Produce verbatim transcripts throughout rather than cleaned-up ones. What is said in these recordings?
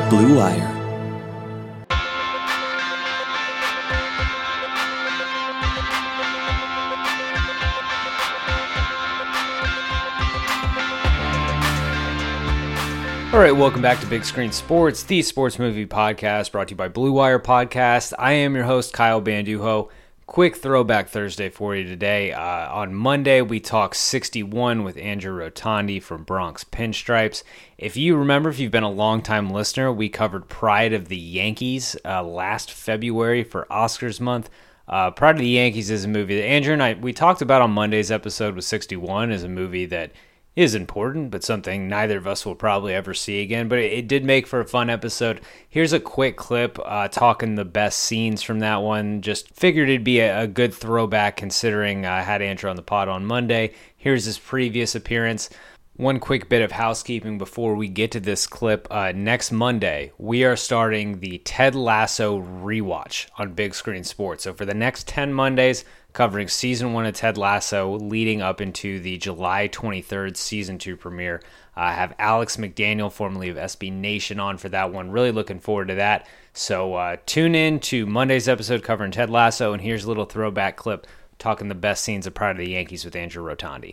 Blue Wire. All right, welcome back to Big Screen Sports, the sports movie podcast brought to you by Blue Wire Podcast. I am your host, Kyle Banduho. Quick throwback Thursday for you today. Uh, on Monday, we talked sixty-one with Andrew Rotondi from Bronx Pinstripes. If you remember, if you've been a longtime listener, we covered Pride of the Yankees uh, last February for Oscars month. Uh, Pride of the Yankees is a movie that Andrew and I, we talked about on Monday's episode with sixty-one, is a movie that is important, but something neither of us will probably ever see again. But it, it did make for a fun episode. Here's a quick clip uh, talking the best scenes from that one. Just figured it'd be a, a good throwback considering I had Andrew on the pod on Monday. Here's his previous appearance. One quick bit of housekeeping before we get to this clip. Uh, next Monday, we are starting the Ted Lasso rewatch on Big Screen Sports. So for the next ten Mondays, covering season one of Ted Lasso, leading up into the July twenty-third season two premiere. I have Alex McDaniel, formerly of S B Nation, on for that one. Really looking forward to that. So uh, tune in to Monday's episode covering Ted Lasso, and here's a little throwback clip talking the best scenes of Pride of the Yankees with Andrew Rotondi.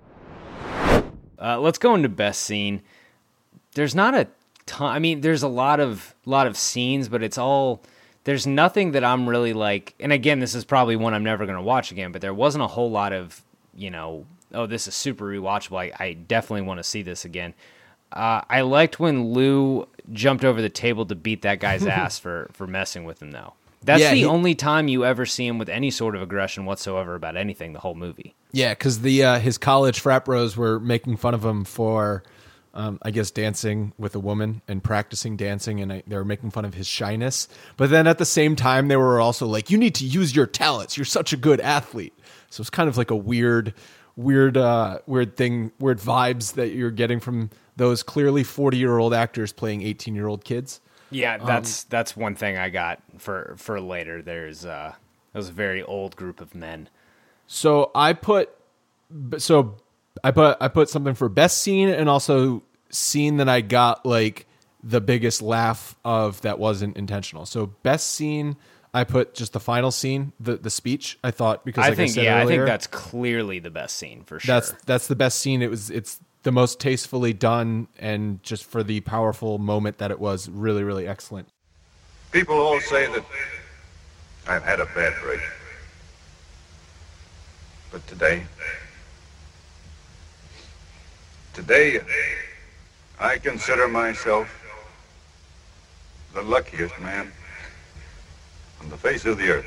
Uh, let's go into best scene. There's not a ton. I mean, there's a lot of lot of scenes, but it's all. There's nothing that I'm really like. And again, this is probably one I'm never going to watch again. But there wasn't a whole lot of, you know, oh, this is super rewatchable. I, I definitely want to see this again. Uh, I liked when Lou jumped over the table to beat that guy's ass for for messing with him, though. That's yeah, the he, only time you ever see him with any sort of aggression whatsoever about anything the whole movie. Yeah, because the uh, his college frat bros were making fun of him for, um, I guess, dancing with a woman and practicing dancing, and I, they were making fun of his shyness. But then at the same time, they were also like, you need to use your talents. You're such a good athlete. So it's kind of like a weird, weird, uh, weird thing, weird vibes that you're getting from those clearly forty-year-old actors playing eighteen-year-old kids. Yeah, that's um, that's one thing I got for for later. There's uh, it was a very old group of men. So I put so I put I put something for best scene and also scene that I got like the biggest laugh of that wasn't intentional. So best scene, I put just the final scene, the the speech. I thought because like I think I said yeah, earlier, I think that's clearly the best scene for sure. That's that's the best scene. It was it's. the most tastefully done, and just for the powerful moment that it was, really, really excellent. People all say that I've had a bad break. But today, today, I consider myself the luckiest man on the face of the earth.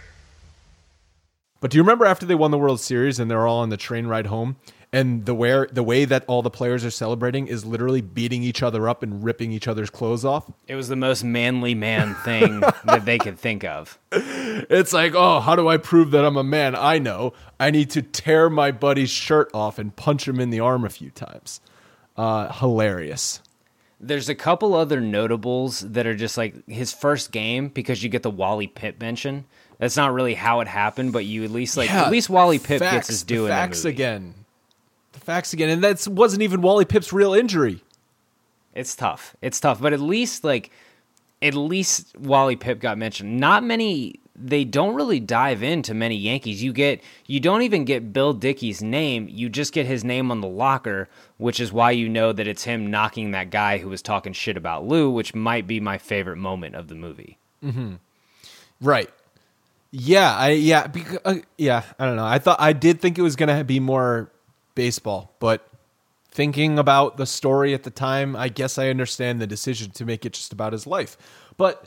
But do you remember after they won the World Series and they're all on the train ride home, and the where the way that all the players are celebrating is literally beating each other up and ripping each other's clothes off? It was the most manly man thing that they could think of. It's like, oh, how do I prove that I'm a man? I know. I need to tear my buddy's shirt off and punch him in the arm a few times. Uh, hilarious. There's a couple other notables that are just like his first game, because you get the Wally Pipp mention. That's not really how it happened, but you at least like yeah, at least Wally Pipp facts, gets his due in the movie. Facts again. The facts again, and that wasn't even Wally Pipp's real injury. It's tough. It's tough, but at least like, at least Wally Pipp got mentioned. Not many. They don't really dive into many Yankees. You get, you don't even get Bill Dickey's name. You just get his name on the locker, which is why you know that it's him knocking that guy who was talking shit about Lou, which might be my favorite moment of the movie. Mm-hmm. Right. Yeah. I yeah. Because, uh, yeah. I don't know. I thought I did think it was gonna be more baseball, but thinking about the story at the time, I guess I understand the decision to make it just about his life. But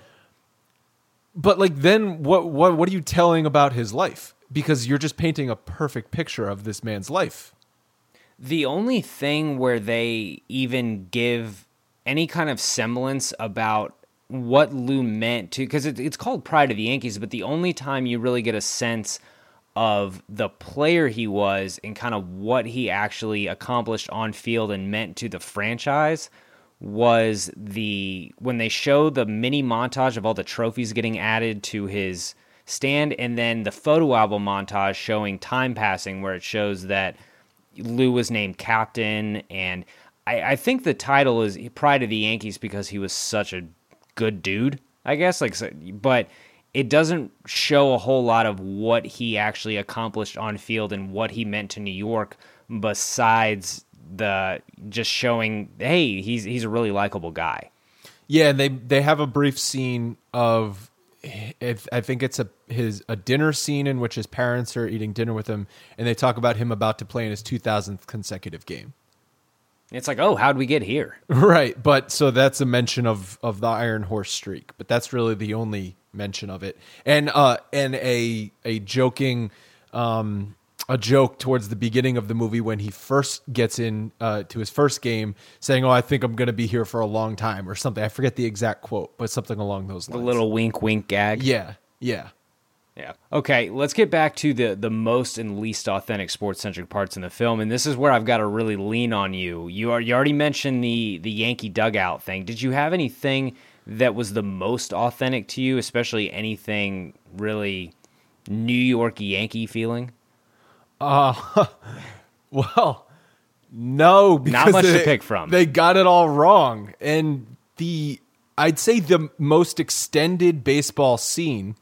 but like then what what what are you telling about his life? Because you're just painting a perfect picture of this man's life. The only thing where they even give any kind of semblance about what Lou meant to, because it, it's called Pride of the Yankees, but the only time you really get a sense of the player he was and kind of what he actually accomplished on field and meant to the franchise was the when they show the mini montage of all the trophies getting added to his stand, and then the photo album montage showing time passing where it shows that Lou was named captain. And I, I think the title is Pride of the Yankees because he was such a good dude, I guess. Like, so, but it doesn't show a whole lot of what he actually accomplished on field and what he meant to New York, besides the just showing, hey, he's he's a really likable guy. Yeah, and they they have a brief scene of, if I think it's a his a dinner scene in which his parents are eating dinner with him, and they talk about him about to play in his two thousandth consecutive game. It's like, oh, how'd we get here? Right, but so that's a mention of of the Iron Horse streak, but that's really the only mention of it, and uh, and a a joking. Um, a joke towards the beginning of the movie when he first gets in uh, to his first game saying, oh, I think I'm going to be here for a long time or something. I forget the exact quote, but something along those lines. A little wink, wink gag. Yeah. Yeah. Yeah. Okay. Let's get back to the, the most and least authentic sports centric parts in the film. And this is where I've got to really lean on you. You are, you already mentioned the, the Yankee dugout thing. Did you have anything that was the most authentic to you, especially anything really New York Yankee feeling? Uh, well, no, because not much they, to pick from. They got it all wrong. And the, I'd say the most extended baseball scene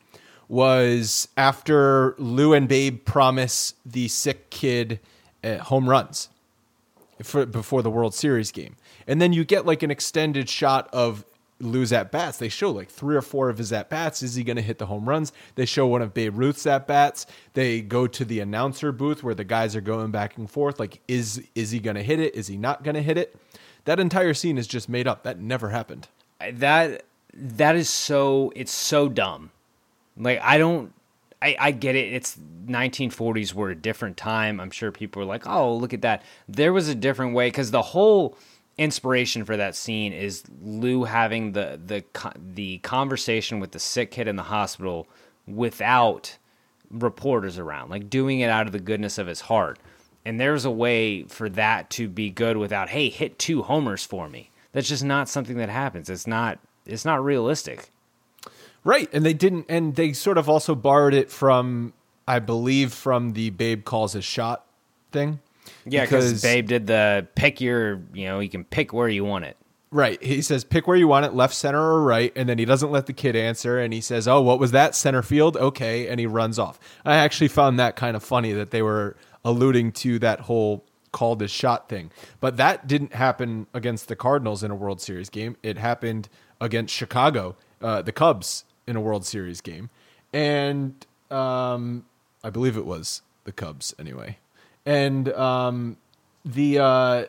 was after Lou and Babe promise the sick kid uh, home runs for, before the World Series game. And then you get like an extended shot of Lou's at-bats. They show like three or four of his at-bats. Is he going to hit the home runs? They show one of Babe Ruth's at-bats. They go to the announcer booth where the guys are going back and forth. Like, is is he going to hit it? Is he not going to hit it? That entire scene is just made up. That never happened. That that is so, it's so dumb. Like, I don't, I, I get it. It's nineteen forties were a different time. I'm sure people were like, oh, look at that. There was a different way, because the whole inspiration for that scene is Lou having the the the conversation with the sick kid in the hospital without reporters around, like doing it out of the goodness of his heart. And there's a way for that to be good without, hey, hit two homers for me. That's just not something that happens. It's not it's not realistic. Right, and they didn't, and they sort of also borrowed it from, I believe, from the Babe calls his shot thing. Yeah, because Babe did the pick your, you know, you can pick where you want it. Right. He says, pick where you want it, left, center, or right. And then he doesn't let the kid answer. And he says, oh, what was that? Center field? Okay. And he runs off. I actually found that kind of funny that they were alluding to that whole called his shot thing. But that didn't happen against the Cardinals in a World Series game. It happened against Chicago, uh, the Cubs in a World Series game. And um, I believe it was the Cubs anyway. And um, the uh,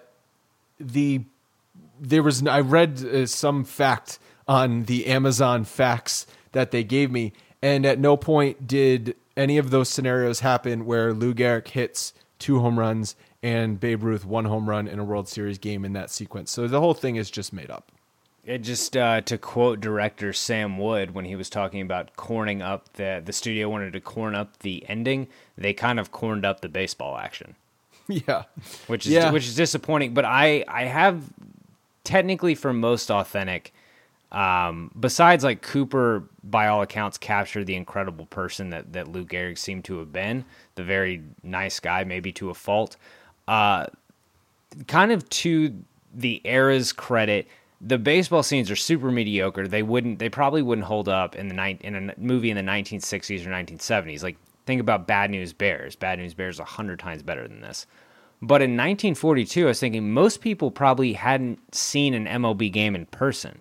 the there was I read uh, some fact on the Amazon facts that they gave me, and at no point did any of those scenarios happen where Lou Gehrig hits two home runs and Babe Ruth one home run in a World Series game in that sequence. So the whole thing is just made up. It just uh, to quote director Sam Wood when he was talking about corning up the the studio wanted to corn up the ending, they kind of corned up the baseball action. Yeah, which is yeah. which is disappointing. But I I have technically for most authentic, um, besides like Cooper, by all accounts, captured the incredible person that that Lou Gehrig seemed to have been, the very nice guy, maybe to a fault. Uh, kind of to the era's credit, the baseball scenes are super mediocre. They wouldn't, they probably wouldn't hold up in the ni- in a movie in the nineteen sixties or nineteen seventies. Like, think about Bad News Bears. Bad News Bears is a hundred times better than this. But in nineteen forty-two, I was thinking most people probably hadn't seen an M L B game in person.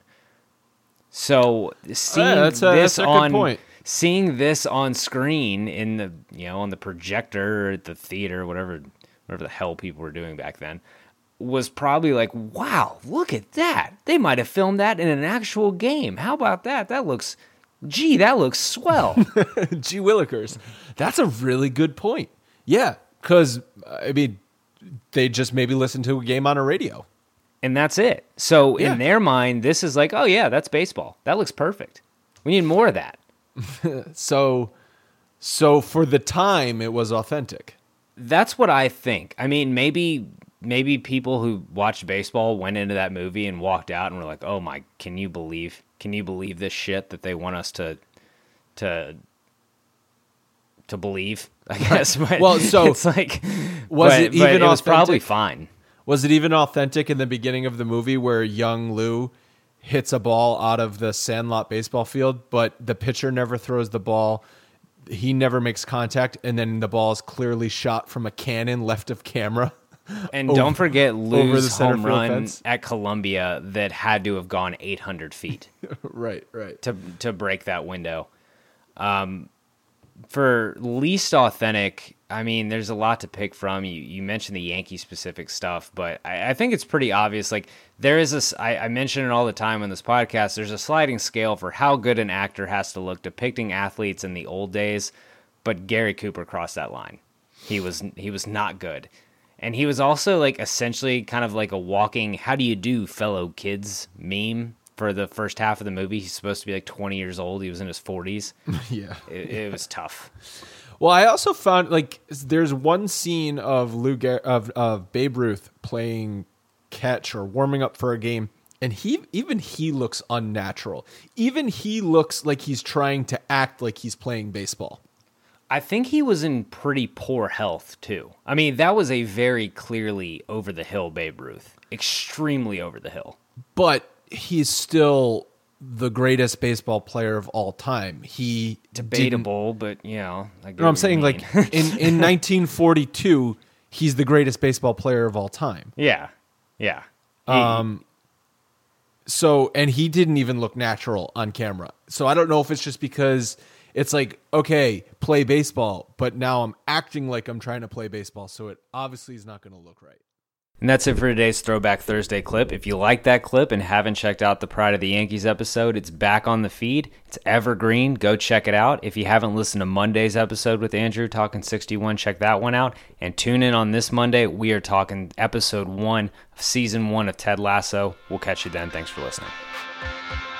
So seeing yeah, that's a, this that's a on good point. seeing this on screen in the you know on the projector or at the theater, whatever whatever the hell people were doing back then, was probably like, wow, look at that. They might have filmed that in an actual game. How about that? That looks, gee, that looks swell. Gee willikers. That's a really good point. Yeah, because, I mean, they just maybe listen to a game on a radio. And that's it. So yeah. in their mind, this is like, oh, yeah, that's baseball. That looks perfect. We need more of that. so, so for the time, it was authentic. That's what I think. I mean, maybe... Maybe people who watched baseball went into that movie and walked out and were like, "Oh my, can you believe? Can you believe this shit that they want us to, to, to believe?" I guess. But well, so it's like, was but, it but even? It was authentic? probably fine. Was it even authentic in the beginning of the movie where young Lou hits a ball out of the Sandlot baseball field, but the pitcher never throws the ball? He never makes contact, and then the ball is clearly shot from a cannon left of camera. And over, don't forget Lou's home run fence. at Columbia that had to have gone eight hundred feet. right, right. To to break that window. Um, for least authentic, I mean, there's a lot to pick from. You you mentioned the Yankee-specific stuff, but I, I think it's pretty obvious. Like, there is this, I, I mention it all the time on this podcast, there's a sliding scale for how good an actor has to look depicting athletes in the old days, but Gary Cooper crossed that line. He was he was not good. And he was also, like, essentially kind of like a walking, how do you do, fellow kids meme for the first half of the movie. He's supposed to be like twenty years old. He was in his forties. yeah. It, it was tough. Well, I also found, like, there's one scene of Lou Gar- of, of Babe Ruth playing catch or warming up for a game, and he even he looks unnatural. Even he looks like he's trying to act like he's playing baseball. I think he was in pretty poor health, too. I mean, that was a very clearly over-the-hill Babe Ruth. Extremely over the hill. But he's still the greatest baseball player of all time. He Debatable, but, you know. I get No, I'm what you saying, mean. like, in, in nineteen forty-two, he's the greatest baseball player of all time. Yeah, yeah. He- Um. So, and he didn't even look natural on camera. So I don't know if it's just because it's like, okay, play baseball, but now I'm acting like I'm trying to play baseball, so it obviously is not going to look right. And that's it for today's Throwback Thursday clip. If you like that clip and haven't checked out the Pride of the Yankees episode, it's back on the feed. It's evergreen. Go check it out. If you haven't listened to Monday's episode with Andrew talking sixty-one, check that one out. And tune in on this Monday. We are talking episode one of season one of Ted Lasso. We'll catch you then. Thanks for listening.